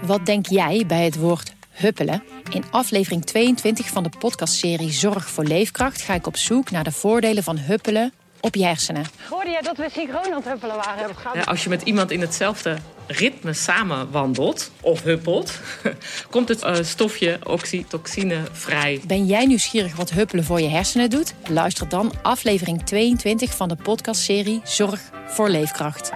Wat denk jij bij het woord huppelen? In aflevering 22 van de podcastserie Zorg voor Leefkracht ga ik op zoek naar de voordelen van huppelen op je hersenen. Hoorde jij dat we synchroon aan het huppelen waren? Ja, als je met iemand in hetzelfde ritme samen wandelt of huppelt, komt het stofje oxytocine vrij. Ben jij nieuwsgierig wat huppelen voor je hersenen doet? Luister dan aflevering 22 van de podcastserie Zorg voor Leefkracht.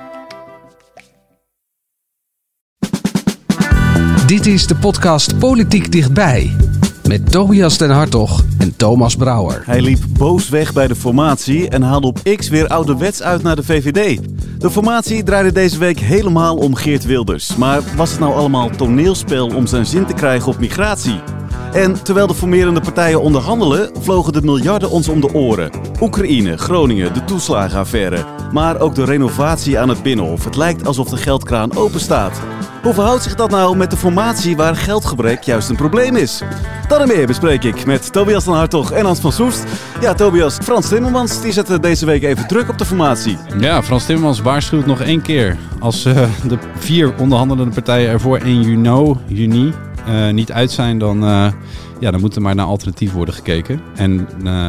Dit is de podcast Politiek Dichtbij. Met Tobias den Hartog en Thomas Brouwer. Hij liep boos weg bij de formatie en haalde op X weer ouderwets uit naar de VVD. De formatie draaide deze week helemaal om Geert Wilders. Maar was het nou allemaal toneelspel om zijn zin te krijgen op migratie? En terwijl de formerende partijen onderhandelen, vlogen de miljarden ons om de oren. Oekraïne, Groningen, de toeslagenaffaire. Maar ook de renovatie aan het Binnenhof. Het lijkt alsof de geldkraan open staat. Hoe verhoudt zich dat nou met de formatie waar geldgebrek juist een probleem is? Dat en meer bespreek ik met Tobias den Hartog en Hans van Soest. Ja, Tobias, Frans Timmermans die zette deze week even druk op de formatie. Ja, Frans Timmermans waarschuwt nog 1 keer. Als de 4 onderhandelende partijen er voor 1 juni niet uit zijn, dan moet er maar naar alternatief worden gekeken. En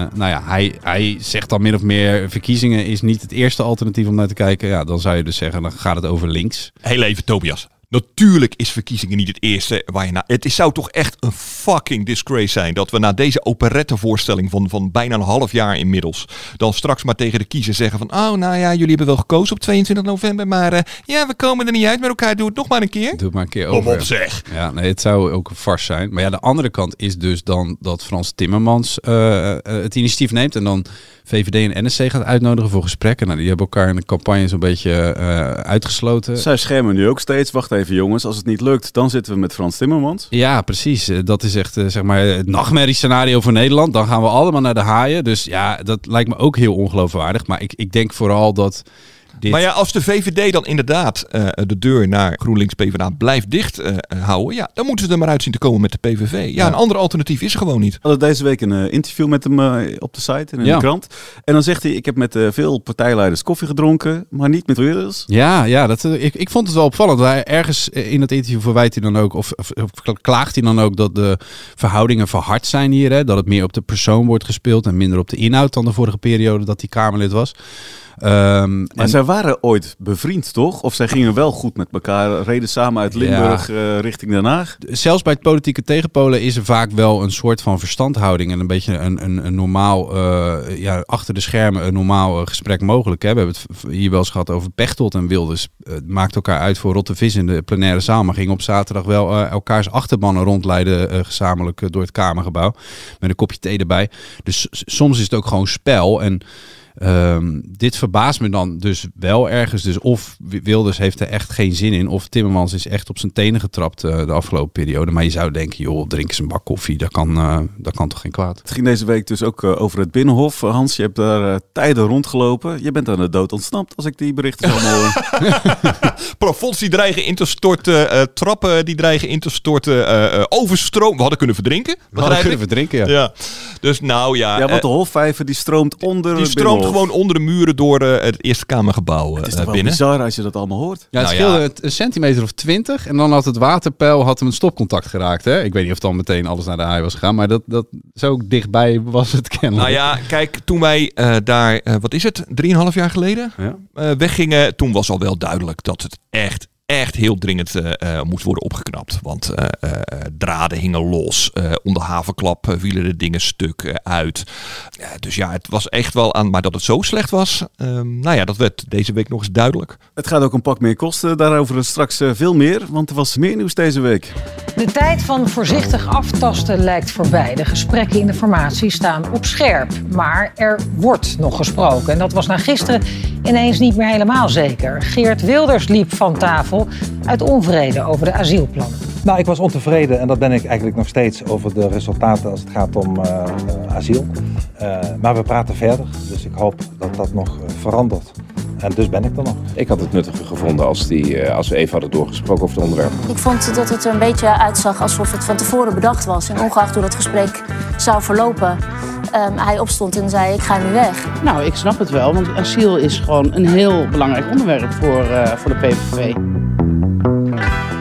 hij zegt dan min of meer, verkiezingen is niet het eerste alternatief om naar te kijken. Ja, dan zou je dus zeggen, dan gaat het over links. Heel even, Tobias. Natuurlijk is verkiezingen niet het eerste waar je naar... Het zou toch echt een fucking disgrace zijn dat we na deze operettevoorstelling van bijna een half jaar inmiddels dan straks maar tegen de kiezer zeggen van jullie hebben wel gekozen op 22 november, maar we komen er niet uit met elkaar. Doe het nog maar een keer. Doe het maar een keer over. Kom op zeg. Ja, nee, het zou ook een farce zijn. Maar ja, de andere kant is dus dan dat Frans Timmermans het initiatief neemt en dan VVD en NSC gaat uitnodigen voor gesprekken. Nou, die hebben elkaar in de campagne zo'n beetje uitgesloten. Zij schermen nu ook steeds. Wacht even jongens, als het niet lukt, dan zitten we met Frans Timmermans. Ja, precies. Dat is echt het nachtmerriescenario voor Nederland. Dan gaan we allemaal naar de haaien. Dus ja, dat lijkt me ook heel ongeloofwaardig. Maar ik denk vooral dat... Maar ja, als de VVD dan inderdaad de deur naar GroenLinks PvdA blijft dicht houden, dan moeten ze er maar uit zien te komen met de PVV. Ja, een ander alternatief is er gewoon niet. We hadden deze week een interview met hem op de site en in de krant. En dan zegt hij, ik heb met veel partijleiders koffie gedronken, maar niet met Wilders. Ja, ik vond het wel opvallend. Hij ergens in het interview verwijt hij dan ook, of klaagt hij dan ook dat de verhoudingen verhard zijn hier. Hè? Dat het meer op de persoon wordt gespeeld en minder op de inhoud dan de vorige periode dat hij Kamerlid was. Maar zij waren ooit bevriend, toch? Of zij gingen wel goed met elkaar, reden samen uit Limburg richting Den Haag? Zelfs bij het politieke tegenpolen is er vaak wel een soort van verstandhouding en een beetje een normaal, achter de schermen een normaal gesprek mogelijk. Hè? We hebben het hier wel eens gehad over Pechtold en Wilders. Maakt elkaar uit voor rotte vis in de plenaire zaal, maar gingen op zaterdag wel elkaars achterbannen rondleiden gezamenlijk door het Kamergebouw. Met een kopje thee erbij. Dus soms is het ook gewoon spel en... dit verbaast me dan dus wel ergens. Dus of Wilders heeft er echt geen zin in, of Timmermans is echt op zijn tenen getrapt de afgelopen periode. Maar je zou denken, joh, drink eens een bak koffie. Dat kan toch geen kwaad. Het ging deze week dus ook over het Binnenhof. Hans, je hebt daar tijden rondgelopen. Je bent aan de dood ontsnapt als ik die berichten zo hoor. Plafonds die dreigen in te storten, trappen die dreigen in te storten, overstroom. We hadden kunnen verdrinken. Ja. Dus nou ja. Ja, want de Hofvijver die stroomt onder die stroomt gewoon onder de muren door het Eerste Kamergebouw het is toch wel binnen. bizar als je dat allemaal hoort. Ja, het scheelde een centimeter of 20 en dan had het waterpeil hem een stopcontact geraakt. Hè? Ik weet niet of dan meteen alles naar de haai was gegaan, maar dat zo dichtbij was het kennelijk. Nou ja, kijk, toen wij daar, 3,5 jaar geleden weggingen, toen was al wel duidelijk dat het echt heel dringend moest worden opgeknapt. Want draden hingen los. Onder havenklap vielen de dingen stuk uit. Dus ja, het was echt wel aan... Maar dat het zo slecht was, dat werd deze week nog eens duidelijk. Het gaat ook een pak meer kosten. Daarover straks veel meer. Want er was meer nieuws deze week. De tijd van voorzichtig aftasten lijkt voorbij. De gesprekken in de formatie staan op scherp. Maar er wordt nog gesproken. En dat was na gisteren ineens niet meer helemaal zeker. Geert Wilders liep van tafel uit onvrede over de asielplannen. Nou, ik was ontevreden en dat ben ik eigenlijk nog steeds over de resultaten als het gaat om asiel. Maar we praten verder, dus ik hoop dat dat nog verandert. En dus ben ik er nog. Ik had het nuttiger gevonden als we even hadden doorgesproken over het onderwerp. Ik vond dat het er een beetje uitzag alsof het van tevoren bedacht was. En ongeacht hoe dat gesprek zou verlopen, hij opstond en zei: ik ga nu weg. Nou, ik snap het wel, want asiel is gewoon een heel belangrijk onderwerp voor de PVV.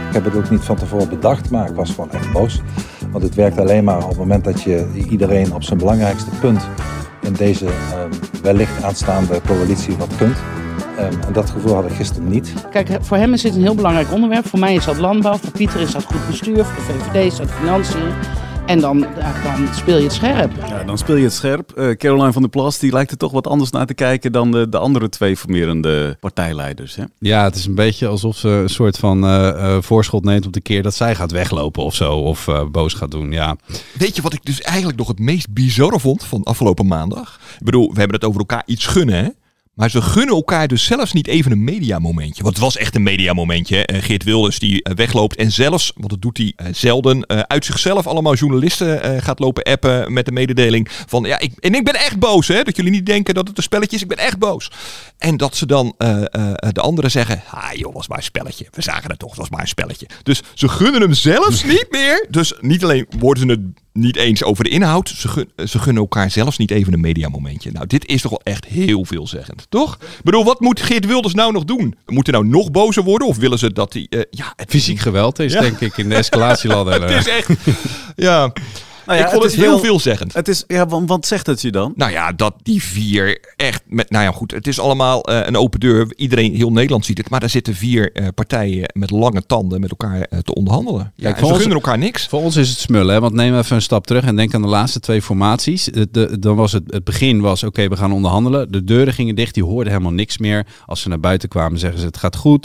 Ik heb het ook niet van tevoren bedacht, maar ik was gewoon echt boos. Want het werkt alleen maar op het moment dat je iedereen op zijn belangrijkste punt in deze wellicht aanstaande coalitie wat kunt. En dat gevoel had ik gisteren niet. Kijk, voor hem is dit een heel belangrijk onderwerp. Voor mij is dat landbouw, voor Pieter is dat goed bestuur, voor de VVD is dat financiën. En dan speel je het scherp. Ja, dan speel je het scherp. Caroline van der Plas, die lijkt er toch wat anders naar te kijken dan de andere 2 formerende partijleiders. Hè? Ja, het is een beetje alsof ze een soort van voorschot neemt op de keer dat zij gaat weglopen of zo. Of boos gaat doen, ja. Weet je wat ik dus eigenlijk nog het meest bizarre vond van afgelopen maandag? Ik bedoel, we hebben het over elkaar iets gunnen, hè? Maar ze gunnen elkaar dus zelfs niet even een mediamomentje. Want het was echt een mediamomentje. Geert Wilders die wegloopt en zelfs, want dat doet hij zelden, uit zichzelf allemaal journalisten gaat lopen appen met de mededeling van ja, ik ben echt boos, hè. Dat jullie niet denken dat het een spelletje is, ik ben echt boos. En dat ze dan de anderen zeggen, joh, was maar een spelletje. We zagen het toch, het was maar een spelletje. Dus ze gunnen hem zelfs niet meer. Dus niet alleen worden ze het niet eens over de inhoud, ze gunnen elkaar zelfs niet even een mediamomentje. Nou, dit is toch wel echt heel veelzeggend, toch? Ik bedoel, wat moet Geert Wilders nou nog doen? Moet hij nou nog bozer worden? Of willen ze dat hij... Fysiek geweld is, denk ik, in de escalatieladder. Het is echt... Ja... Nou ja, ik vond het heel veelzeggend. Het is, ja, wat zegt het je dan? Nou ja, dat die 4 echt... Nou ja, goed. Het is allemaal een open deur. Iedereen, heel Nederland ziet het. Maar daar zitten 4 partijen met lange tanden met elkaar te onderhandelen. Ja, kijk, ze gunnen elkaar niks. Voor ons is het smullen. Hè? Want neem even een stap terug en denk aan de laatste 2 formaties. Dan was het begin was, oké, we gaan onderhandelen. De deuren gingen dicht. Die hoorden helemaal niks meer. Als ze naar buiten kwamen, zeggen ze het gaat goed.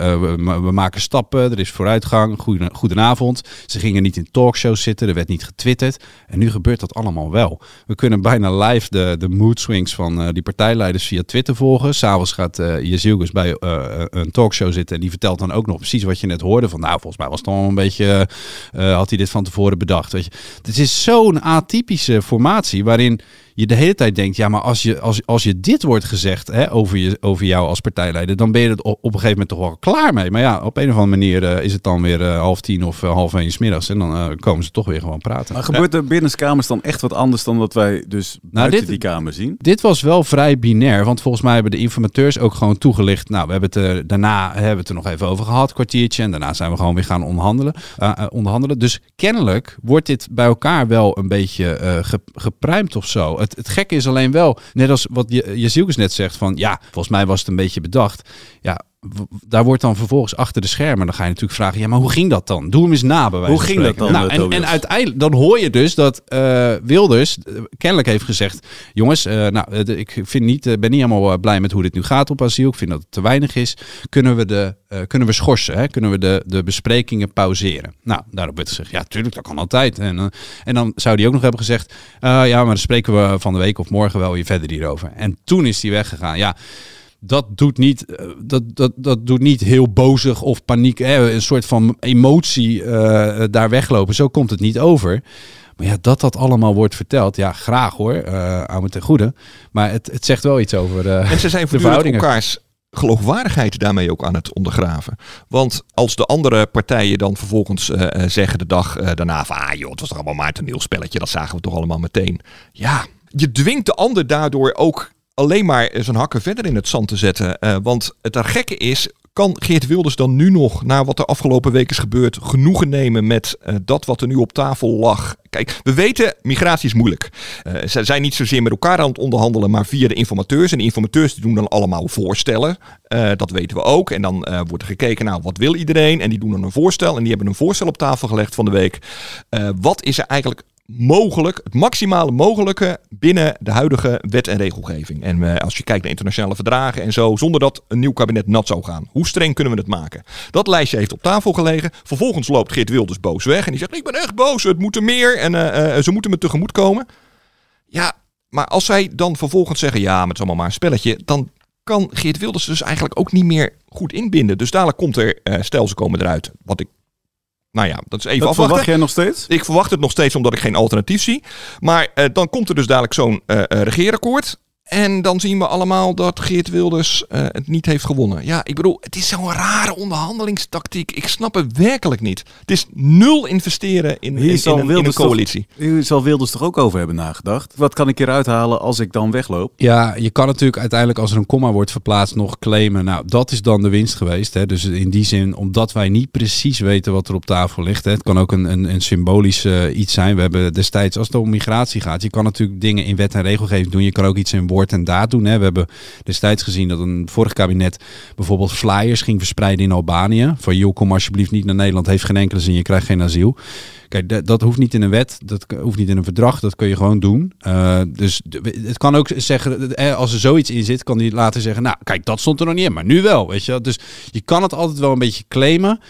We maken stappen. Er is vooruitgang. Goedenavond. Ze gingen niet in talkshows zitten. Er werd niet getwitterd. En nu gebeurt dat allemaal wel. We kunnen bijna live de mood swings van die partijleiders via Twitter volgen. S'avonds gaat Jezielgus bij een talkshow zitten en die vertelt dan ook nog precies wat je net hoorde. Van nou, volgens mij was het al een beetje, had hij dit van tevoren bedacht. Weet je. Het is zo'n atypische formatie waarin je de hele tijd denkt, ja, maar als je dit wordt gezegd, hè, over jou als partijleider, dan ben je er op een gegeven moment toch wel klaar mee. Maar ja, op een of andere manier is het dan weer 9:30 of 12:30 's middags en dan komen ze toch weer gewoon praten. Maar gebeurt er binnenskamers dan echt wat anders dan wat wij dus buiten die kamer zien? Dit was wel vrij binair, want volgens mij hebben de informateurs ook gewoon toegelicht. Nou, we hebben het daarna hebben we het er nog even over gehad, kwartiertje, en daarna zijn we gewoon weer gaan onderhandelen. Dus kennelijk wordt dit bij elkaar wel een beetje gepruimd of zo. Het gekke is alleen wel, net als wat Jezielkus net zegt, van ja, volgens mij was het een beetje bedacht. Ja, daar wordt dan vervolgens achter de schermen, dan ga je natuurlijk vragen, ja, maar hoe ging dat dan? Doe hem eens na, bij wijze van spreken. Hoe ging dat dan? Nou, en uiteindelijk, dan hoor je dus dat Wilders kennelijk heeft gezegd, jongens, ik ben niet helemaal blij met hoe dit nu gaat op asiel. Ik vind dat het te weinig is. Kunnen we schorsen? Hè? Kunnen we de besprekingen pauzeren? Nou, daarop werd gezegd, ja, tuurlijk, dat kan altijd. En dan zou hij ook nog hebben gezegd, ja, maar dan spreken we van de week of morgen wel weer verder hierover. En toen is hij weggegaan. Ja, dat doet niet heel bozig of paniek, een soort van emotie daar weglopen. Zo komt het niet over. Maar ja, dat allemaal wordt verteld, ja, graag hoor, aan me ten goede. Maar het zegt wel iets over en ze zijn voortdurend elkaars geloofwaardigheid daarmee ook aan het ondergraven. Want als de andere partijen dan vervolgens zeggen de dag daarna van, joh, het was toch allemaal maar een toneelspelletje, dat zagen we toch allemaal meteen. Ja, je dwingt de ander daardoor ook alleen maar zijn hakken verder in het zand te zetten. Want het gekke is, kan Geert Wilders dan nu nog, na wat er afgelopen week is gebeurd, genoegen nemen met dat wat er nu op tafel lag? Kijk, we weten, migratie is moeilijk. Ze zijn niet zozeer met elkaar aan het onderhandelen, maar via de informateurs. En de informateurs die doen dan allemaal voorstellen. Dat weten we ook. En dan wordt er gekeken, nou, wat wil iedereen? En die doen dan een voorstel. En die hebben een voorstel op tafel gelegd van de week. Wat is er eigenlijk mogelijk, het maximale mogelijke binnen de huidige wet en regelgeving. En als je kijkt naar internationale verdragen en zo, zonder dat een nieuw kabinet nat zou gaan. Hoe streng kunnen we het maken? Dat lijstje heeft op tafel gelegen. Vervolgens loopt Geert Wilders boos weg en die zegt, ik ben echt boos, het moet er meer en ze moeten me tegemoet komen. Ja, maar als zij dan vervolgens zeggen, ja, maar het is allemaal maar een spelletje, dan kan Geert Wilders dus eigenlijk ook niet meer goed inbinden. Dus dadelijk komt er, stel ze komen eruit, wat ik, nou ja, dat is even afwachten. Verwacht jij nog steeds? Ik verwacht het nog steeds omdat ik geen alternatief zie. Maar dan komt er dus dadelijk zo'n regeerakkoord. En dan zien we allemaal dat Geert Wilders het niet heeft gewonnen. Ja, ik bedoel, het is zo'n rare onderhandelingstactiek. Ik snap het werkelijk niet. Het is 0 investeren in een coalitie. Hier zal Wilders toch ook over hebben nagedacht? Wat kan ik eruit halen als ik dan wegloop? Ja, je kan natuurlijk uiteindelijk als er een komma wordt verplaatst nog claimen. Nou, dat is dan de winst geweest. Hè. Dus in die zin, omdat wij niet precies weten wat er op tafel ligt. Hè. Het kan ook een symbolisch iets zijn. We hebben destijds, als het om migratie gaat, je kan natuurlijk dingen in wet en regelgeving doen. Je kan ook iets in woord en daad doen. Hè. We hebben destijds gezien dat een vorig kabinet bijvoorbeeld flyers ging verspreiden in Albanië. Van joh, kom alsjeblieft niet naar Nederland, heeft geen enkele zin, je krijgt geen asiel. Kijk, dat hoeft niet in een wet, dat hoeft niet in een verdrag, dat kun je gewoon doen. Dus het kan ook zeggen, als er zoiets in zit, kan die later zeggen, nou kijk, dat stond er nog niet in, maar nu wel, weet je. Dus je kan het altijd wel een beetje claimen,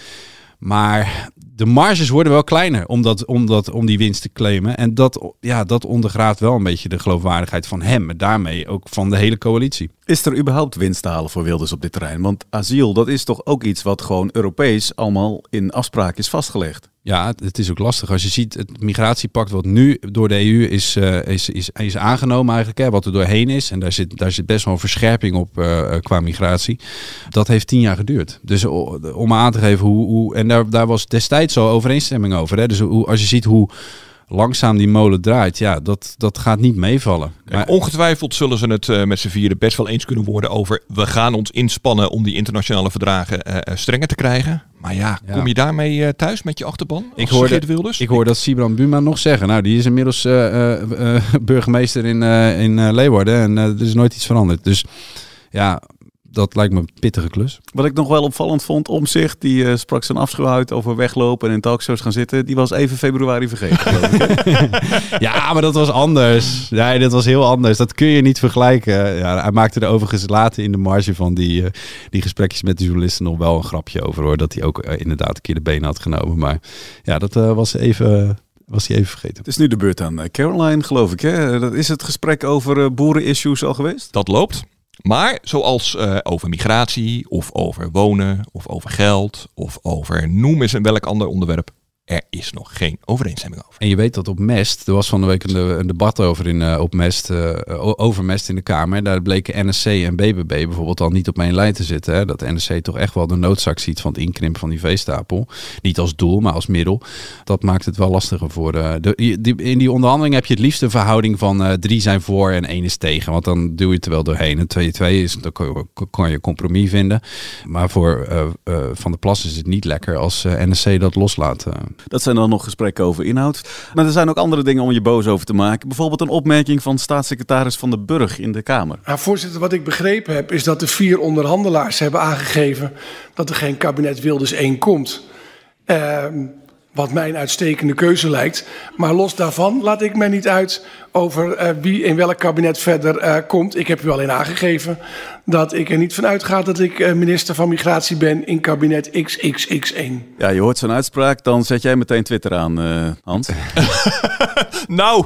maar de marges worden wel kleiner om die winst te claimen. En dat ondergraaft wel een beetje de geloofwaardigheid van hem. En daarmee ook van de hele coalitie. Is er überhaupt winst te halen voor Wilders op dit terrein? Want asiel, dat is toch ook iets wat gewoon Europees allemaal in afspraak is vastgelegd? Ja, het is ook lastig. Als je ziet, het migratiepact wat nu door de EU is aangenomen eigenlijk, hè, wat er doorheen is. En daar zit best wel een verscherping op qua migratie. Dat heeft 10 jaar geduurd. Dus om aan te geven hoe en daar was destijds al overeenstemming over. Hè. Dus als je ziet hoe langzaam die molen draait, ja, dat gaat niet meevallen. Maar ongetwijfeld zullen ze het met z'n vieren best wel eens kunnen worden over we gaan ons inspannen om die internationale verdragen strenger te krijgen. Maar ja, kom je daarmee thuis met je achterban? Ik hoor dat Sibran Buma nog zeggen. Nou, die is inmiddels burgemeester in Leeuwarden en er is nooit iets veranderd. Dus ja, dat lijkt me een pittige klus. Wat ik nog wel opvallend vond, Omtzigt, die sprak zijn afschuw uit over weglopen en in talkshows gaan zitten. Die was even februari vergeten. Ja, maar dat was anders. Nee, dat was heel anders. Dat kun je niet vergelijken. Ja, hij maakte er overigens later in de marge van die gesprekjes met de journalisten nog wel een grapje over, hoor. Dat hij ook inderdaad een keer de benen had genomen. Maar ja, dat was hij even vergeten. Het is nu de beurt aan Caroline, geloof ik. Hè? Dat is het gesprek over boerenissues al geweest? Dat loopt. Maar zoals over migratie of over wonen of over geld of over noem eens en welk ander onderwerp, er is nog geen overeenstemming over. En je weet dat op Mest, er was van de week een debat over op Mest, over Mest in de Kamer. Daar bleken NSC en BBB bijvoorbeeld al niet op één lijn te zitten. Hè? Dat NSC toch echt wel de noodzaak ziet van het inkrimpen van die veestapel. Niet als doel, maar als middel. Dat maakt het wel lastiger voor in die onderhandeling heb je het liefst een verhouding van 3 zijn voor en 1 is tegen. Want dan duw je het er wel doorheen. En 2-2 is, dan kan je een compromis vinden. Maar voor Van der Plas is het niet lekker als NSC dat loslaat. Dat zijn dan nog gesprekken over inhoud. Maar er zijn ook andere dingen om je boos over te maken. Bijvoorbeeld een opmerking van staatssecretaris Van den Burg in de Kamer. Voorzitter, wat ik begrepen heb is dat de 4 onderhandelaars hebben aangegeven dat er geen kabinet Wilders 1 komt. Wat mij een uitstekende keuze lijkt. Maar los daarvan laat ik mij niet uit over wie in welk kabinet verder komt. Ik heb u alleen aangegeven dat ik er niet van uitga dat ik minister van Migratie ben in kabinet XXX1. Ja, je hoort zo'n uitspraak, dan zet jij meteen Twitter aan, Hans. Nou,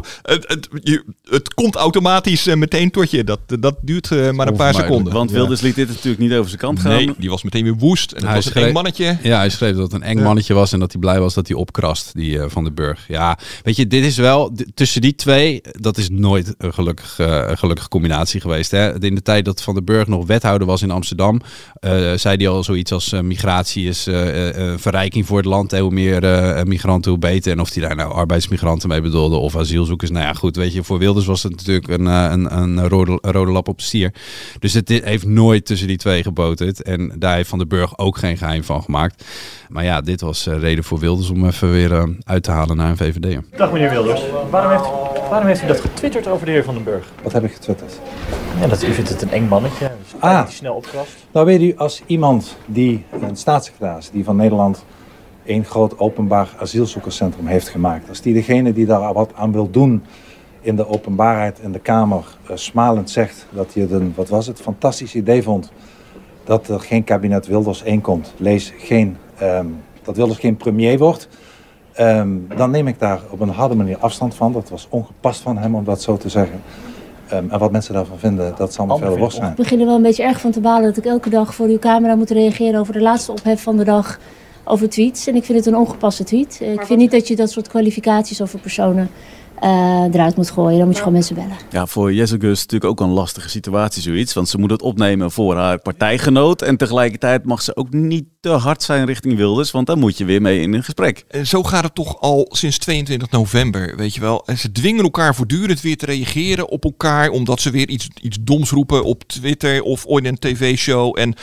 het komt automatisch meteen tot je. Dat duurt maar een paar seconden. Want Wilders liet dit natuurlijk niet over zijn kant gaan. Nee, die was meteen weer woest. En het was een eng mannetje. Ja, hij schreef dat het een eng mannetje was en dat hij blij was dat hij opkrast, die Van den Burg. Ja, weet je, dit is wel, tussen die twee, dat is nooit een gelukkige combinatie geweest. Hè? In de tijd dat Van den Burg nog wethouder was in Amsterdam, zei hij al zoiets als migratie is verrijking voor het land. Hoe meer migranten, hoe beter. En of hij daar nou arbeidsmigranten mee bedoelde of asielzoekers. Nou ja, goed, weet je, voor Wilders was het natuurlijk een rode lap op de stier. Dus het heeft nooit tussen die twee geboterd. En daar heeft Van den Burg ook geen geheim van gemaakt. Maar ja, dit was reden voor Wilders om even weer uit te halen naar een VVD'er. Dag meneer Wilders. Waarom heeft u dat getwitterd over de heer Van den Burg? Wat heb ik getwitterd? Ja, dat u vindt het een eng mannetje. Dus dat hij snel opkrast. Nou weet u, als iemand een staatssecretaris die van Nederland één groot openbaar asielzoekerscentrum heeft gemaakt. Als die degene die daar wat aan wil doen in de openbaarheid in de Kamer smalend zegt dat hij het een fantastisch idee vond dat er geen kabinet Wilders 1 komt. Lees dat Wilders geen premier wordt. Dan neem ik daar op een harde manier afstand van. Dat was ongepast van hem om dat zo te zeggen. En wat mensen daarvan vinden, dat zal nog verder worst zijn. Ik begin er wel een beetje erg van te balen dat ik elke dag voor uw camera moet reageren over de laatste ophef van de dag over tweets. En ik vind het een ongepaste tweet. Ik vind niet dat je dat soort kwalificaties over personen eruit moet gooien. Dan moet je gewoon mensen bellen. Ja, voor Jezus natuurlijk ook een lastige situatie zoiets. Want ze moet het opnemen voor haar partijgenoot. En tegelijkertijd mag ze ook niet te hard zijn richting Wilders. Want dan moet je weer mee in een gesprek. En zo gaat het toch al sinds 22 november, weet je wel. En ze dwingen elkaar voortdurend weer te reageren op elkaar. Omdat ze weer iets doms roepen op Twitter of ooit in een tv-show. En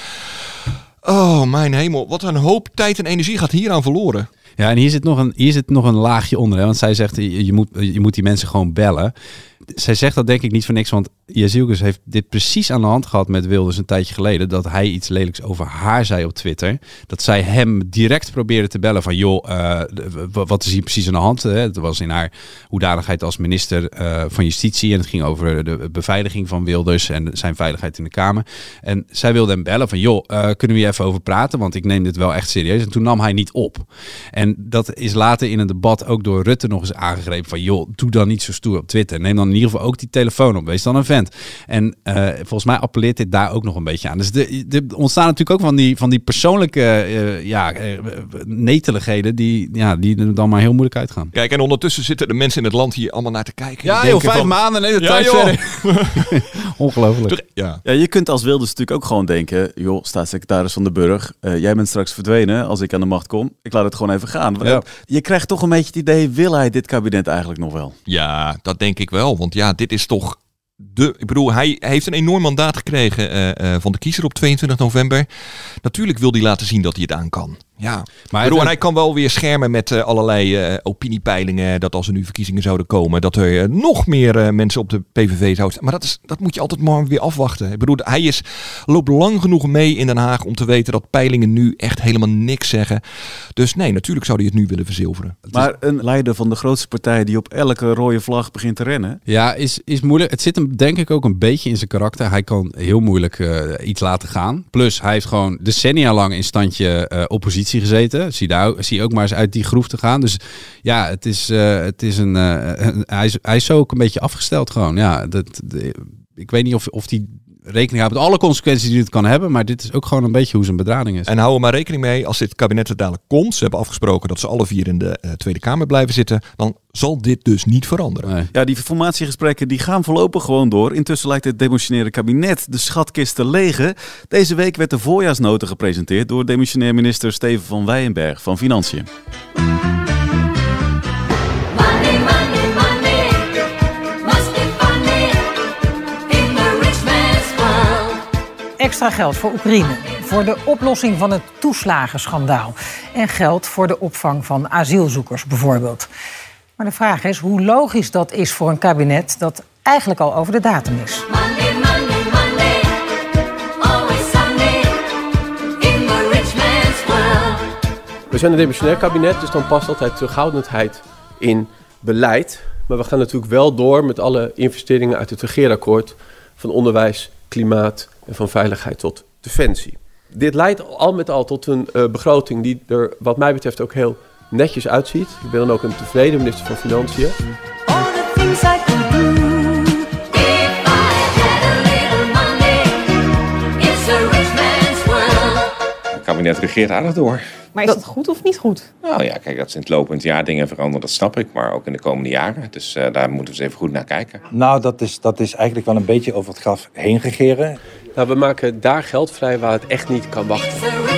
oh, mijn hemel. Wat een hoop tijd en energie gaat hieraan verloren. Ja, en hier zit nog een laagje onder. Hè? Want zij zegt, je moet die mensen gewoon bellen. Zij zegt dat denk ik niet voor niks, want Jezielkus heeft dit precies aan de hand gehad met Wilders een tijdje geleden. Dat hij iets lelijks over haar zei op Twitter. Dat zij hem direct probeerde te bellen van joh, wat is hier precies aan de hand? Het was in haar hoedanigheid als minister van Justitie. En het ging over de beveiliging van Wilders en zijn veiligheid in de Kamer. En zij wilde hem bellen van joh, kunnen we hier even over praten? Want ik neem dit wel echt serieus. En toen nam hij niet op. En dat is later in een debat ook door Rutte nog eens aangegrepen van joh, doe dan niet zo stoer op Twitter. Neem dan in ieder geval ook die telefoon op. Wees dan een vent. En volgens mij appelleert dit daar ook nog een beetje aan. Dus er ontstaan natuurlijk ook van die persoonlijke neteligheden die er dan maar heel moeilijk uitgaan. Kijk, en ondertussen zitten de mensen in het land hier allemaal naar te kijken. Ja joh, 5 maanden, nee, de tijd verder. Ongelooflijk. Ja, je kunt als Wilders natuurlijk ook gewoon denken, joh, staatssecretaris van de Burg, jij bent straks verdwenen als ik aan de macht kom. Ik laat het gewoon even gaan. Ja. Je krijgt toch een beetje het idee, wil hij dit kabinet eigenlijk nog wel? Ja, dat denk ik wel. Want ja, dit is toch ik bedoel, hij heeft een enorm mandaat gekregen van de kiezer op 22 november. Natuurlijk wil hij laten zien dat hij het aan kan. Ja, maar en hij kan wel weer schermen met allerlei opiniepeilingen. Dat als er nu verkiezingen zouden komen, dat er nog meer mensen op de PVV zouden staan. Maar dat moet je altijd maar weer afwachten. Ik bedoel, hij loopt lang genoeg mee in Den Haag om te weten dat peilingen nu echt helemaal niks zeggen. Dus nee, natuurlijk zou hij het nu willen verzilveren. Maar een leider van de grootste partij die op elke rode vlag begint te rennen. Ja, is moeilijk. Het zit hem denk ik ook een beetje in zijn karakter. Hij kan heel moeilijk iets laten gaan. Plus, hij heeft gewoon decennia lang in standje oppositie gezeten. Zie ook maar eens uit die groef te gaan. Dus ja, hij is zo ook een beetje afgesteld gewoon. Ja, ik weet niet of die rekening houdt met alle consequenties die het kan hebben, maar dit is ook gewoon een beetje hoe zijn bedrading is. En hou er maar rekening mee, als dit kabinet er dadelijk komt, ze hebben afgesproken dat ze alle 4 in de Tweede Kamer blijven zitten, dan zal dit dus niet veranderen. Nee. Ja, die formatiegesprekken die gaan voorlopig gewoon door. Intussen lijkt het demissionaire kabinet de schatkist te legen. Deze week werd de voorjaarsnota gepresenteerd door demissionair minister Steven van Wijnberg van Financiën. Extra geld voor Oekraïne, voor de oplossing van het toeslagenschandaal en geld voor de opvang van asielzoekers bijvoorbeeld. Maar de vraag is hoe logisch dat is voor een kabinet dat eigenlijk al over de datum is. We zijn een demissionair kabinet, dus dan past altijd terughoudendheid in beleid. Maar we gaan natuurlijk wel door met alle investeringen uit het regeerakkoord van onderwijs, klimaat en van veiligheid tot defensie. Dit leidt al met al tot een begroting die er wat mij betreft ook heel netjes uitziet. Ik ben dan ook een tevreden minister van Financiën. Het kabinet regeert aardig door. Maar is dat goed of niet goed? Nou ja, kijk, dat ze in het lopend jaar dingen veranderen, dat snap ik. Maar ook in de komende jaren. Dus daar moeten we eens even goed naar kijken. Nou, dat is eigenlijk wel een beetje over het graf heen regeren. Nou, we maken daar geld vrij waar het echt niet kan wachten.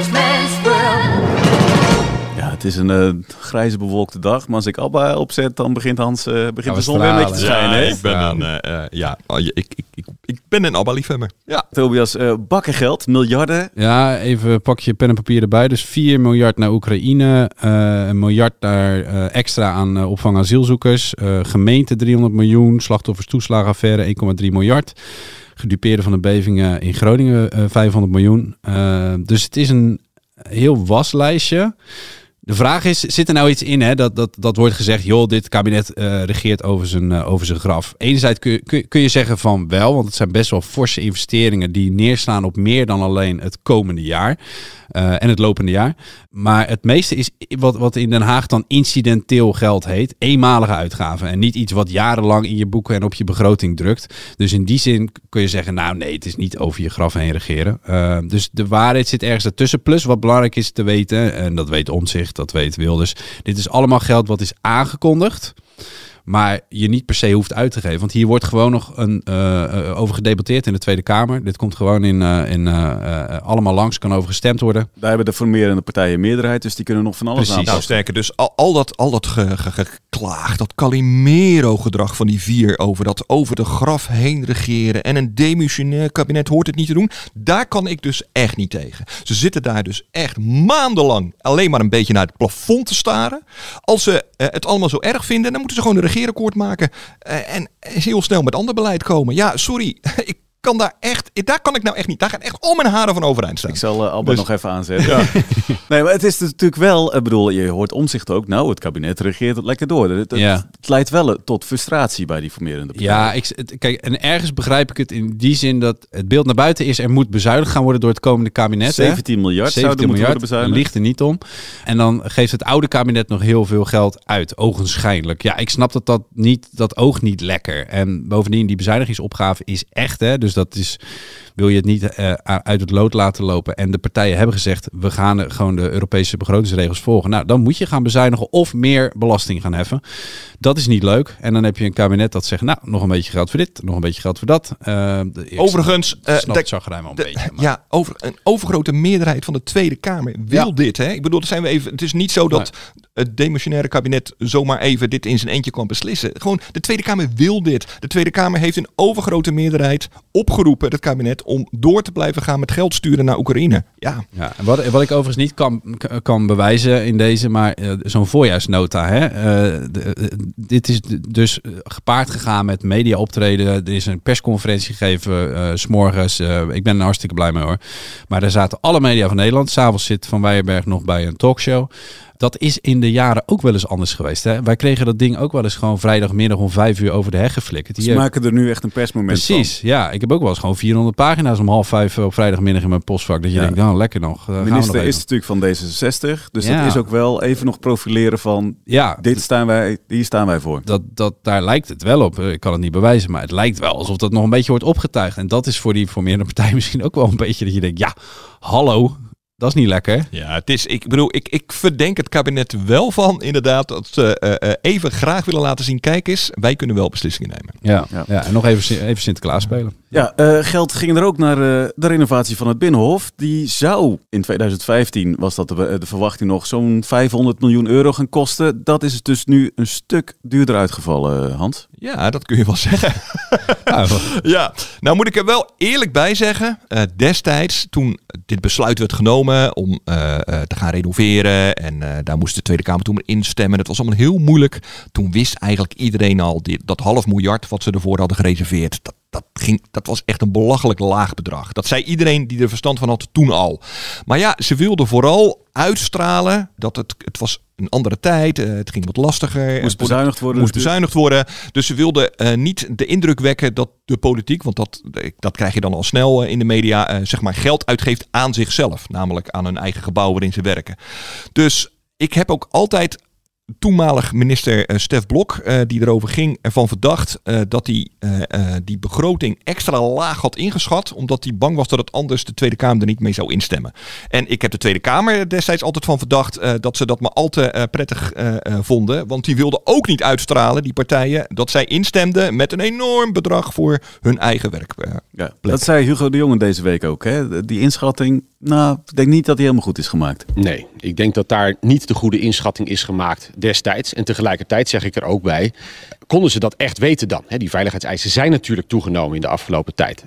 Ja, het is een grijze bewolkte dag. Maar als ik Abba opzet, dan begint de zon weer een beetje te schijnen. Ja, ik ben een Abba-liefhebber. Ja. Tobias, bakkengeld, miljarden. Ja, even pak je pen en papier erbij. Dus 4 miljard naar Oekraïne. 1 miljard naar extra aan opvang asielzoekers. Gemeente 300 miljoen. Slachtoffers toeslagenaffaire 1,3 miljard. Gedupeerden van de bevingen in Groningen 500 miljoen. Dus het is een heel waslijstje. De vraag is, zit er nou iets in? Hè? Dat wordt gezegd, joh, dit kabinet regeert over zijn graf. Enerzijds kun je zeggen van wel, want het zijn best wel forse investeringen die neerslaan op meer dan alleen het komende jaar. En het lopende jaar. Maar het meeste is wat in Den Haag dan incidenteel geld heet. Eenmalige uitgaven. En niet iets wat jarenlang in je boeken en op je begroting drukt. Dus in die zin kun je zeggen, nou nee, het is niet over je graf heen regeren. Dus de waarheid zit ergens ertussen. Plus wat belangrijk is te weten, en dat weet Omtzigt, dat weet Wilders. Dit is allemaal geld wat is aangekondigd. maar je niet per se hoeft uit te geven. Want hier wordt gewoon nog over gedebatteerd in de Tweede Kamer. Dit komt gewoon allemaal langs, kan over gestemd worden. Daar hebben de formerende partijen meerderheid, dus die kunnen nog van alles aan. Nou, sterker, dus al dat geklaag, dat Calimero-gedrag van die 4 over dat over de graf heen regeren en een demissionair kabinet hoort het niet te doen, daar kan ik dus echt niet tegen. Ze zitten daar dus echt maandenlang alleen maar een beetje naar het plafond te staren. Als ze het allemaal zo erg vinden, dan moeten ze gewoon een regeerakkoord maken en heel snel met ander beleid komen. Ja, sorry, daar kan ik nou echt niet. Daar gaat echt al mijn haren van overeind staan. Ik zal Albert nog even aanzetten. Ja. Nee, maar het is natuurlijk wel, je hoort Omtzigt ook. Nou, het kabinet regeert het lekker door. Het leidt wel tot frustratie bij die formerende partijen. Ja, kijk, en ergens begrijp ik het in die zin dat het beeld naar buiten is, er moet bezuinigd gaan worden door het komende kabinet. 17 miljard zouden moeten worden bezuinigd. Ligt er niet om. En dan geeft het oude kabinet nog heel veel geld uit, ogenschijnlijk. Ja, ik snap dat oogt niet lekker. En bovendien, die bezuinigingsopgave is echt, hè. Dus dat is, wil je het niet uit het lood laten lopen. En de partijen hebben gezegd, we gaan gewoon de Europese begrotingsregels volgen. Nou, dan moet je gaan bezuinigen of meer belasting gaan heffen. Dat is niet leuk. En dan heb je een kabinet dat zegt, nou, nog een beetje geld voor dit, nog een beetje geld voor dat. Overigens, een overgrote meerderheid van de Tweede Kamer wil dit. Hè? Ik bedoel, het is niet zo dat het demissionaire kabinet zomaar even dit in zijn eentje kan beslissen. Gewoon, de Tweede Kamer wil dit. De Tweede Kamer heeft een overgrote meerderheid opgeroepen, het kabinet, om door te blijven gaan met geld sturen naar Oekraïne. Ja. En wat ik overigens niet kan bewijzen in deze, maar zo'n voorjaarsnota. Hè? Dit is dus gepaard gegaan met media optreden. Er is een persconferentie gegeven 's morgens. Ik ben er hartstikke blij mee hoor. Maar daar zaten alle media van Nederland. 's Avonds zit Van Weijenberg nog bij een talkshow. Dat is in de jaren ook wel eens anders geweest. Hè? Wij kregen dat ding ook wel eens gewoon vrijdagmiddag om 5 uur over de heg geflikkerd. Ze maken er nu echt een persmoment van. Precies, ja. Ik heb ook wel eens gewoon 400 pagina's om 4:30 op vrijdagmiddag in mijn postvak. Dat je denkt, nou lekker nog. De minister is natuurlijk van D66. Dus dat is ook wel even nog profileren van, hier staan wij voor. Daar lijkt het wel op. Ik kan het niet bewijzen, maar het lijkt wel alsof dat nog een beetje wordt opgetuigd. En dat is voor die formerende partij misschien ook wel een beetje dat je denkt, ja, hallo. Dat is niet lekker. Ja, ik verdenk het kabinet wel van inderdaad dat ze even graag willen laten zien, kijk eens, wij kunnen wel beslissingen nemen. Ja, en nog even Sinterklaas spelen. Ja, geld ging er ook naar de renovatie van het Binnenhof. Die zou in 2015, was dat de verwachting nog, zo'n 500 miljoen euro gaan kosten. Dat is dus nu een stuk duurder uitgevallen, Hans. Ja, dat kun je wel zeggen. Ja, nou moet ik er wel eerlijk bij zeggen. Destijds, toen dit besluit werd genomen om te gaan renoveren en daar moest de Tweede Kamer toen maar instemmen. Dat was allemaal heel moeilijk. Toen wist eigenlijk iedereen al dat $500 miljoen wat ze ervoor hadden gereserveerd. Dat was echt een belachelijk laag bedrag. Dat zei iedereen die er verstand van had toen al. Maar ja, ze wilden vooral uitstralen dat het was een andere tijd. Het ging wat lastiger. Moest bezuinigd worden. Dus ze wilden niet de indruk wekken dat de politiek, want dat krijg je dan al snel in de media, zeg maar geld uitgeeft aan zichzelf. Namelijk aan hun eigen gebouw waarin ze werken. Dus ik heb ook altijd toenmalig minister Stef Blok, die erover ging, ervan verdacht dat hij die begroting extra laag had ingeschat, omdat hij bang was dat het anders de Tweede Kamer er niet mee zou instemmen. En ik heb de Tweede Kamer destijds altijd van verdacht dat ze dat maar al te prettig vonden, want die wilden ook niet uitstralen, die partijen, dat zij instemden met een enorm bedrag voor hun eigen werkplek. Dat zei Hugo de Jonge deze week ook, hè? Die inschatting, nou, ik denk niet dat die helemaal goed is gemaakt. Nee, ik denk dat daar niet de goede inschatting is gemaakt destijds. En tegelijkertijd zeg ik er ook bij, konden ze dat echt weten dan? Die veiligheidseisen zijn natuurlijk toegenomen in de afgelopen tijd.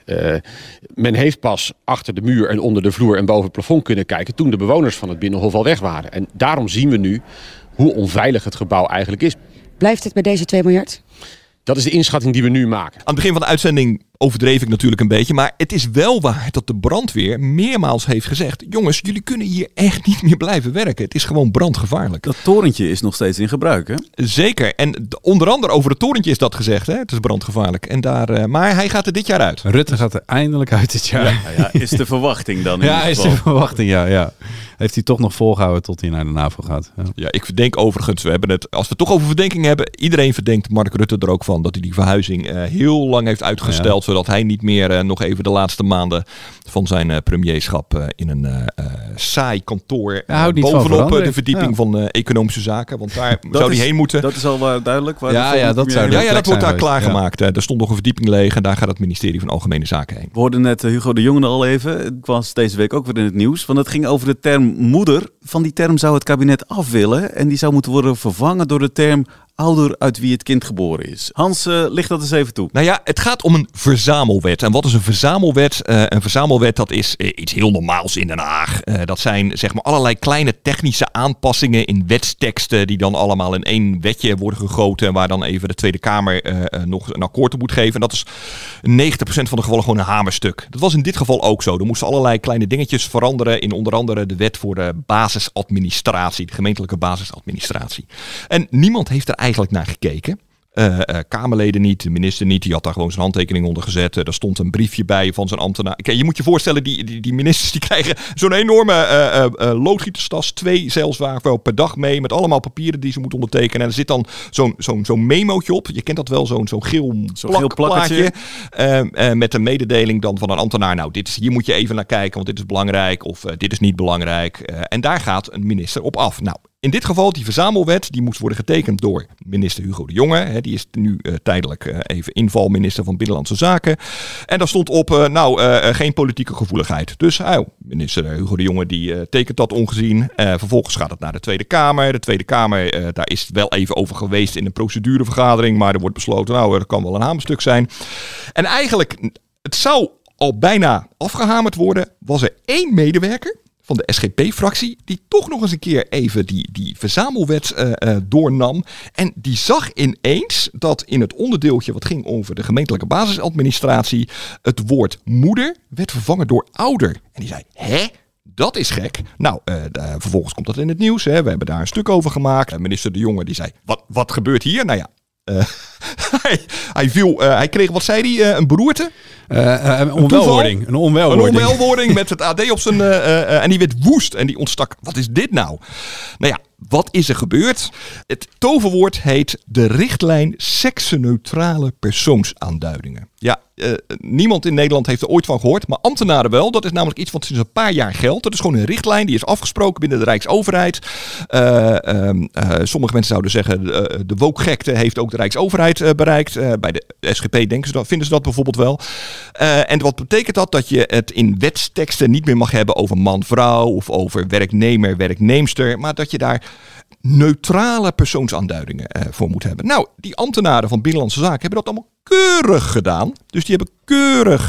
Men heeft pas achter de muur en onder de vloer en boven het plafond kunnen kijken toen de bewoners van het Binnenhof al weg waren. En daarom zien we nu hoe onveilig het gebouw eigenlijk is. Blijft het bij deze 2 miljard? Dat is de inschatting die we nu maken. Aan het begin van de uitzending overdreef ik natuurlijk een beetje. Maar het is wel waar dat de brandweer meermaals heeft gezegd, jongens, jullie kunnen hier echt niet meer blijven werken. Het is gewoon brandgevaarlijk. Dat torentje is nog steeds in gebruik, hè? Zeker. En onder andere over het torentje is dat gezegd. Hè? Het is brandgevaarlijk. En maar hij gaat er dit jaar uit. Rutte gaat er eindelijk uit dit jaar. Ja, is de verwachting dan? Is de verwachting, ja. Heeft hij toch nog volgehouden tot hij naar de NAVO gaat. Ja, ik verdenk overigens, als we het toch over verdenking hebben, iedereen verdenkt Mark Rutte er ook van dat hij die verhuizing heel lang heeft uitgesteld. zodat hij niet meer nog even de laatste maanden van zijn premierschap in een saai kantoor bovenop de verdieping van economische zaken. Want daar zou hij heen moeten. Dat is al duidelijk. Dat wordt daar klaargemaakt. Er stond nog een verdieping leeg en daar gaat het ministerie van Algemene Zaken heen. We hoorden net Hugo de Jonge al even. Ik was deze week ook weer in het nieuws. Want het ging over de term moeder. Van die term zou het kabinet af willen. En die zou moeten worden vervangen door de term ouder uit wie het kind geboren is. Hans, licht dat eens even toe. Nou ja, het gaat om een verzamelwet. En wat is een verzamelwet? Een verzamelwet, dat is iets heel normaals in Den Haag. Dat zijn zeg maar allerlei kleine technische aanpassingen in wetsteksten die dan allemaal in één wetje worden gegoten en waar dan even de Tweede Kamer nog een akkoord op moet geven. En dat is 90% van de gevallen gewoon een hamerstuk. Dat was in dit geval ook zo. Er moesten allerlei kleine dingetjes veranderen in onder andere de wet voor de basisadministratie, de gemeentelijke basisadministratie. En niemand heeft er eigenlijk naar gekeken. Kamerleden niet, de minister niet, die had daar gewoon zijn handtekening onder gezet. Daar stond een briefje bij van zijn ambtenaar. Kijk, je moet je voorstellen, die ministers die krijgen zo'n enorme loodgieterstas, 2 zelfs wel per dag mee, met allemaal papieren die ze moeten ondertekenen. En er zit dan zo'n memootje op. Je kent dat wel, zo'n geel plakplaatje. Met een mededeling dan van een ambtenaar. Nou, hier moet je even naar kijken, want dit is belangrijk. Of dit is niet belangrijk. En daar gaat een minister op af. Nou, in dit geval, die verzamelwet, die moest worden getekend door minister Hugo de Jonge. Die is nu tijdelijk even invalminister van Binnenlandse Zaken. En daar stond op, geen politieke gevoeligheid. Dus minister Hugo de Jonge die tekent dat ongezien. Vervolgens gaat het naar de Tweede Kamer. De Tweede Kamer, daar is het wel even over geweest in een procedurevergadering. Maar er wordt besloten, dat kan wel een hamerstuk zijn. En eigenlijk, het zou al bijna afgehamerd worden. Was er 1 medewerker van de SGP-fractie, die toch nog eens een keer even die verzamelwet doornam. En die zag ineens dat in het onderdeeltje wat ging over de gemeentelijke basisadministratie, het woord moeder werd vervangen door ouder. En die zei, dat is gek. Nou, vervolgens komt dat in het nieuws. We hebben daar een stuk over gemaakt. Minister De Jonge die zei, wat gebeurt hier? Nou ja, hij kreeg, wat zei hij, een beroerte? Een onwelwording. Een onwelwording met het AD op zijn... en die werd woest en die ontstak. Wat is dit nou? Nou ja, wat is er gebeurd? Het toverwoord heet de richtlijn seksenneutrale persoonsaanduidingen. Ja, niemand in Nederland heeft er ooit van gehoord, maar ambtenaren wel. Dat is namelijk iets wat sinds een paar jaar geldt. Dat is gewoon een richtlijn, die is afgesproken binnen de Rijksoverheid. Sommige mensen zouden zeggen, de woke-gekte heeft ook de Rijksoverheid bereikt. Bij de SGP vinden ze dat bijvoorbeeld wel. En wat betekent dat? Dat je het in wetsteksten niet meer mag hebben over man-vrouw of over werknemer-werkneemster, maar dat je daar neutrale persoonsaanduidingen voor moet hebben. Nou, die ambtenaren van Binnenlandse Zaken hebben dat allemaal keurig gedaan. Dus die hebben keurig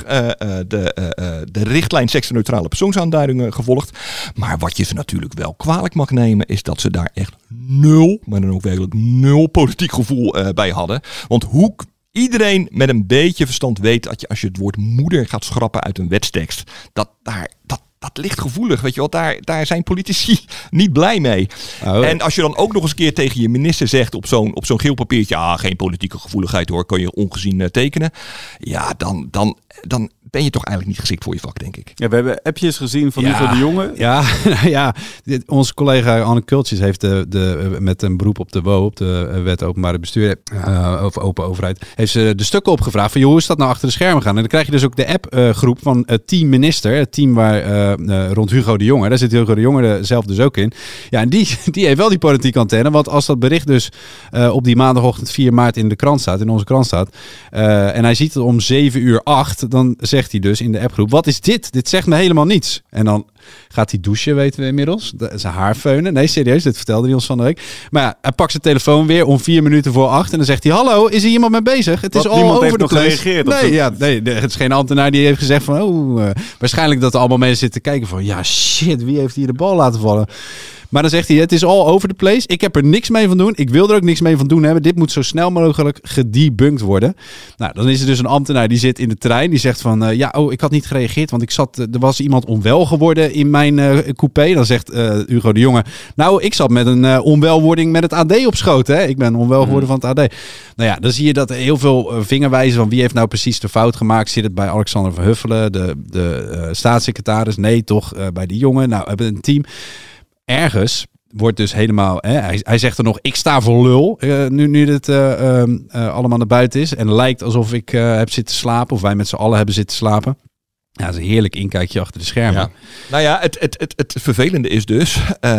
de richtlijn seksenneutrale persoonsaanduidingen gevolgd. Maar wat je ze natuurlijk wel kwalijk mag nemen, is dat ze daar echt maar dan ook werkelijk 0 politiek gevoel bij hadden. Want iedereen met een beetje verstand weet dat als je het woord moeder gaat schrappen uit een wetstekst, dat ligt gevoelig, weet je wel. Daar zijn politici niet blij mee. En als je dan ook nog eens een keer tegen je minister zegt op zo'n geel papiertje, geen politieke gevoeligheid hoor, kan je ongezien tekenen. Ja, dan ben je toch eigenlijk niet geschikt voor je vak, denk ik. Ja, we hebben appjes gezien van Hugo de Jonge. Ja, onze collega Anne Kultjes heeft met een beroep op de WO, op de wet openbare bestuur, of open overheid, heeft ze de stukken opgevraagd van, hoe is dat nou achter de schermen gaan? En dan krijg je dus ook de appgroep van het team minister, het team waar rond Hugo de Jonge, daar zit Hugo de Jonge zelf dus ook in. Ja, en die heeft wel die politieke antenne, want als dat bericht dus op die maandagochtend 4 maart in de krant staat, in onze krant staat, en hij ziet het om 7:08, dan zegt hij dus in de appgroep, wat is dit? Dit zegt me helemaal niets. En dan gaat hij douchen, weten we inmiddels. Zijn haar feunen. Nee, serieus, dit vertelde hij ons van de week. Maar ja, hij pakt zijn telefoon weer om 7:04 en dan zegt hij, hallo, is er iemand mee bezig? Het is all over the place. Nee, het is geen ambtenaar die heeft gezegd van, waarschijnlijk dat er allemaal mensen zitten kijken van, ja shit, wie heeft hier de bal laten vallen? Maar dan zegt hij, het is all over the place. Ik heb er niks mee van doen. Ik wil er ook niks mee van doen hebben. Dit moet zo snel mogelijk gedebunked worden. Nou, dan is er dus een ambtenaar die zit in de trein. Die zegt van, ik had niet gereageerd. Want er was iemand onwel geworden in mijn coupé. Dan zegt Hugo de Jonge, nou, ik zat met een onwelwording met het AD op schoot. Hè? Ik ben onwel geworden van het AD. Nou ja, dan zie je dat er heel veel vingerwijzen van wie heeft nou precies de fout gemaakt. Zit het bij Alexander van Huffelen, de staatssecretaris? Nee, toch bij die jongen. Nou, we hebben een team. Ergens wordt dus helemaal... Hij zegt er nog, ik sta voor lul. Nu dit allemaal naar buiten is. En lijkt alsof ik heb zitten slapen. Of wij met z'n allen hebben zitten slapen. Ja, dat is een heerlijk inkijkje achter de schermen. Ja. Nou ja, het vervelende is dus...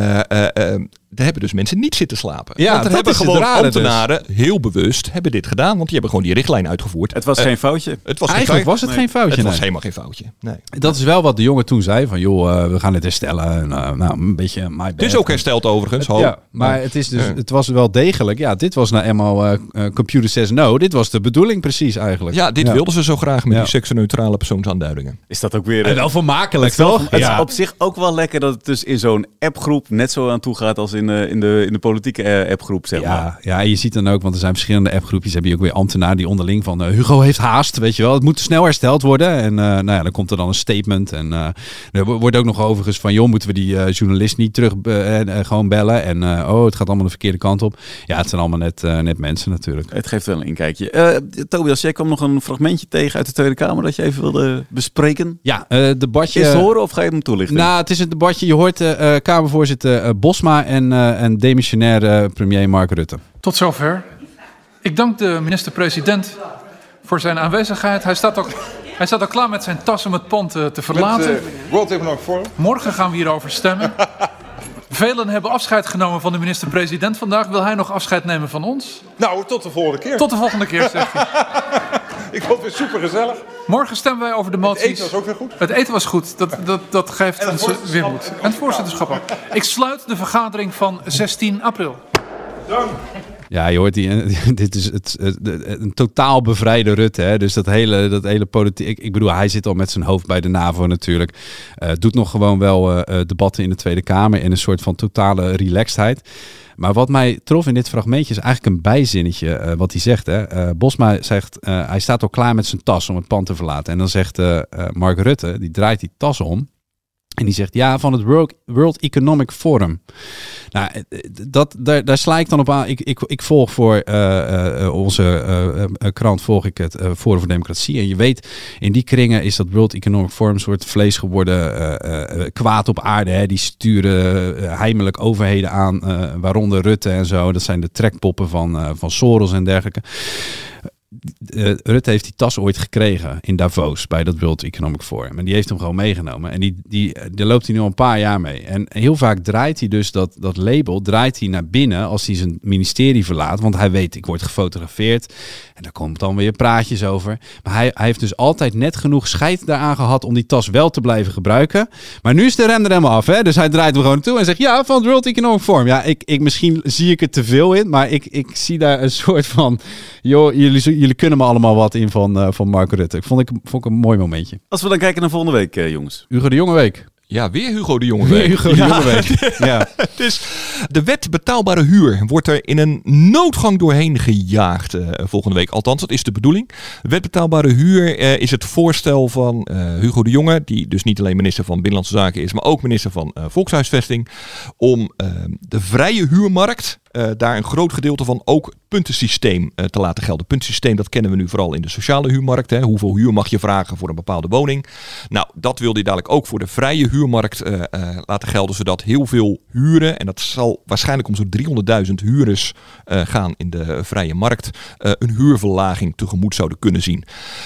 er hebben dus mensen niet zitten slapen. Ja, want er hebben gewoon ambtenaren dus. heel bewust hebben dit gedaan. Want die hebben gewoon die richtlijn uitgevoerd. Het was geen foutje. Eigenlijk was het geen foutje. Het was helemaal geen foutje. Nee. Dat is wel wat de jongen toen zei. Van joh, we gaan het herstellen. Een beetje my bad. Het is ook hersteld overigens. Maar het is dus, het was wel degelijk. Ja, dit was nou eenmaal computer says no. Dit was de bedoeling precies eigenlijk. Ja, dit wilden ze zo graag met die seksneutrale persoonsaanduidingen. Is dat ook weer... wel vermakelijk, toch? Het is op zich ook wel lekker dat het dus in zo'n appgroep net zo aan toe gaat als in de politieke appgroep, zeg maar. Ja, je ziet dan ook, want er zijn verschillende appgroepjes. Heb je ook weer ambtenaren die onderling van Hugo heeft haast, weet je wel. Het moet snel hersteld worden. En dan komt er dan een statement. En er wordt ook nog overigens van, joh, moeten we die journalist niet terug gewoon bellen? En het gaat allemaal de verkeerde kant op. Ja, het zijn allemaal net mensen natuurlijk. Het geeft wel een inkijkje. Tobias, jij kwam nog een fragmentje tegen uit de Tweede Kamer dat je even wilde bespreken. Ja, het debatje... Is het horen of ga je hem toelichten? Nou, het is het debatje. Je hoort Kamervoorzitter Bosma en demissionair premier Mark Rutte. Tot zover. Ik dank de minister-president voor zijn aanwezigheid. Hij staat ook klaar met zijn tas om het pand te verlaten. Morgen gaan we hierover stemmen. Velen hebben afscheid genomen van de minister-president vandaag. Wil hij nog afscheid nemen van ons? Nou, tot de volgende keer. Tot de volgende keer, zegt hij. Ik vond het weer super gezellig. Morgen stemmen wij over de moties. Het eten was ook weer goed. Het eten was goed. Dat geeft ons weer moed. En het voorzitterschap ook. Ik sluit de vergadering van 16 april. Dank. Ja, je hoort dit is een totaal bevrijde Rutte. Hè? Dus dat hele politiek... Ik bedoel, hij zit al met zijn hoofd bij de NAVO natuurlijk. Doet nog gewoon wel debatten in de Tweede Kamer in een soort van totale relaxedheid. Maar wat mij trof in dit fragmentje is eigenlijk een bijzinnetje wat hij zegt. Hè? Bosma zegt, hij staat al klaar met zijn tas om het pand te verlaten. En dan zegt Mark Rutte, die draait die tas om. En die zegt, ja, van het World Economic Forum. Nou, daar sla ik dan op aan. Ik volg voor onze krant volg ik het Forum voor Democratie. En je weet, in die kringen is dat World Economic Forum een soort vlees geworden kwaad op aarde. Hè. Die sturen heimelijk overheden aan, waaronder Rutte en zo. Dat zijn de trekpoppen van Soros en dergelijke. Rutte heeft die tas ooit gekregen in Davos bij dat World Economic Forum. En die heeft hem gewoon meegenomen. En daar loopt hij nu al een paar jaar mee. En heel vaak draait hij dus dat label naar binnen als hij zijn ministerie verlaat. Want hij weet, ik word gefotografeerd. En daar komt dan weer praatjes over. Maar hij heeft dus altijd net genoeg scheid daaraan gehad om die tas wel te blijven gebruiken. Maar nu is de rem er helemaal af. Hè? Dus hij draait hem gewoon toe en zegt, ja, van het World Economic Forum. Ja, misschien zie ik het te veel in. Maar ik zie daar een soort van, joh, jullie kunnen me allemaal wat in van Mark Rutte. Vond ik een mooi momentje. Als we dan kijken naar volgende week, jongens. Hugo de Jonge Week. Ja, weer Hugo de Jonge Week. Hugo de Jonge Week. Ja. Dus de wet betaalbare huur wordt er in een noodgang doorheen gejaagd volgende week. Althans, dat is de bedoeling. De wet betaalbare huur is het voorstel van Hugo de Jonge, die dus niet alleen minister van Binnenlandse Zaken is, maar ook minister van Volkshuisvesting, om de vrije huurmarkt, daar een groot gedeelte van ook puntensysteem te laten gelden. Puntensysteem, dat kennen we nu vooral in de sociale huurmarkt. Hè. Hoeveel huur mag je vragen voor een bepaalde woning? Nou, dat wil hij dadelijk ook voor de vrije huurmarkt laten gelden, zodat heel veel huren, en dat zal waarschijnlijk om zo'n 300.000 huurders gaan in de vrije markt, een huurverlaging tegemoet zouden kunnen zien.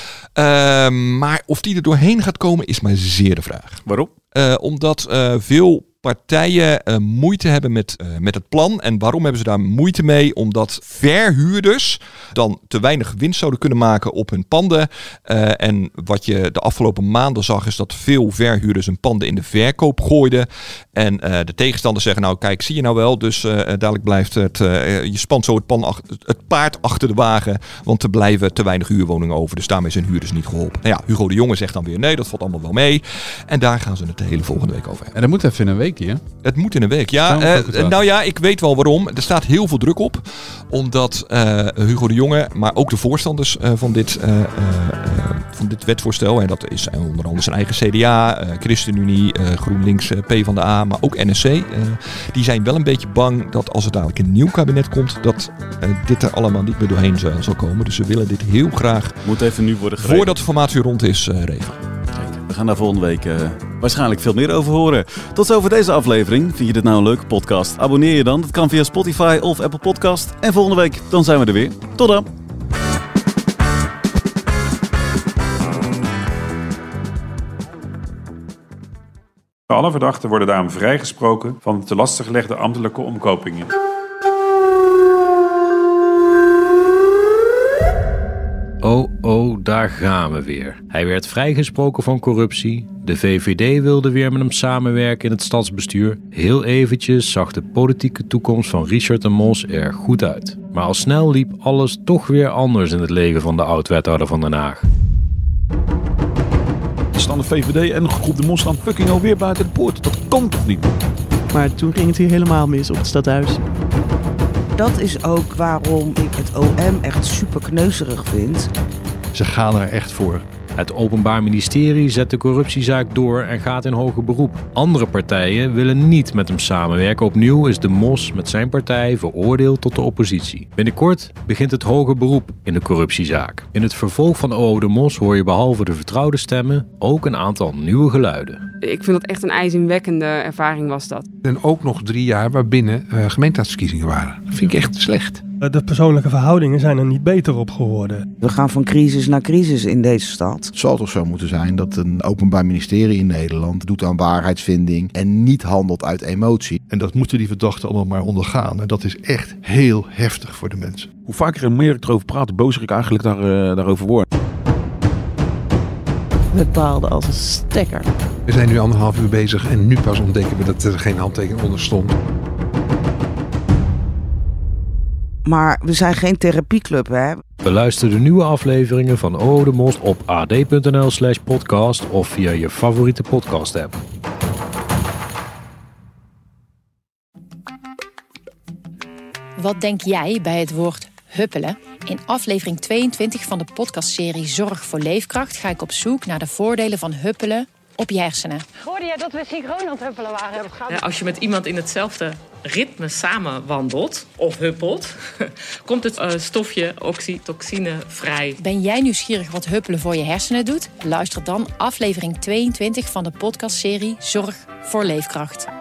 Maar of die er doorheen gaat komen, is maar zeer de vraag. Waarom? Omdat veel partijen moeite hebben met het plan. En waarom hebben ze daar moeite mee? Omdat verhuurders dan te weinig winst zouden kunnen maken op hun panden. En wat je de afgelopen maanden zag, is dat veel verhuurders hun panden in de verkoop gooiden. En de tegenstanders zeggen, nou kijk, zie je nou wel. Dus dadelijk blijft je spant zo het paard achter de wagen. Want er blijven te weinig huurwoningen over. Dus daarmee zijn huurders niet geholpen. Nou ja, Hugo de Jonge zegt dan weer, nee, dat valt allemaal wel mee. En daar gaan ze het de hele volgende week over hebben. En dat moet even in een week. Hè? Het moet in een week. Ja, nou ja, ik weet wel waarom. Er staat heel veel druk op. Omdat Hugo de Jonge, maar ook de voorstanders van dit wetvoorstel, en dat is onder andere zijn eigen CDA, ChristenUnie, GroenLinks, PvdA, maar ook NSC. Die zijn wel een beetje bang dat als er dadelijk een nieuw kabinet komt, dat dit er allemaal niet meer doorheen zal komen. Dus ze willen dit heel graag, moet even nu worden geregeld, voordat de formatie rond is, regelen. We gaan daar volgende week waarschijnlijk veel meer over horen. Tot zover deze aflevering. Vind je dit nou een leuke podcast? Abonneer je dan. Dat kan via Spotify of Apple Podcast. En volgende week dan zijn we er weer. Tot dan! Alle verdachten worden daarom vrijgesproken van de te lastig gelegde ambtelijke omkopingen. Oh, daar gaan we weer. Hij werd vrijgesproken van corruptie. De VVD wilde weer met hem samenwerken in het stadsbestuur. Heel eventjes zag de politieke toekomst van Richard de Mos er goed uit. Maar al snel liep alles toch weer anders in het leven van de oud-wethouder van Den Haag. Staan de VVD en de groep de Mos staan fucking alweer buiten de poort. Dat kan toch niet? Maar toen ging het hier helemaal mis op het stadhuis. Dat is ook waarom ik het OM echt super kneuzerig vind. Ze gaan er echt voor. Het Openbaar Ministerie zet de corruptiezaak door en gaat in hoger beroep. Andere partijen willen niet met hem samenwerken. Opnieuw is de Mos met zijn partij veroordeeld tot de oppositie. Binnenkort begint het hoger beroep in de corruptiezaak. In het vervolg van O.O. de Mos hoor je behalve de vertrouwde stemmen ook een aantal nieuwe geluiden. Ik vind dat echt een ijzingwekkende ervaring was dat. En ook nog 3 jaar waarbinnen gemeenteraadsverkiezingen waren. Dat vind ik echt slecht. De persoonlijke verhoudingen zijn er niet beter op geworden. We gaan van crisis naar crisis in deze stad. Het zal toch zo moeten zijn dat een openbaar ministerie in Nederland doet aan waarheidsvinding en niet handelt uit emotie. En dat moeten die verdachten allemaal maar ondergaan. En dat is echt heel heftig voor de mensen. Hoe vaker en meer ik erover praat, hoe bozer ik eigenlijk daarover word. We baalden als een stekker. We zijn nu 1,5 uur bezig en nu pas ontdekken we dat er geen handtekening onder stond. Maar we zijn geen therapieclub, hè? Beluister de nieuwe afleveringen van O.O. de Mos op ad.nl/podcast of via je favoriete podcast-app. Wat denk jij bij het woord huppelen? In aflevering 22 van de podcastserie Zorg voor Leefkracht ga ik op zoek naar de voordelen van huppelen op je hersenen. Hoorde jij dat we synchroon aan het huppelen waren? Ja, als je met iemand in hetzelfde ritme samen wandelt of huppelt, komt het stofje oxytocine vrij. Ben jij nieuwsgierig wat huppelen voor je hersenen doet? Luister dan aflevering 22 van de podcastserie Zorg voor Leefkracht.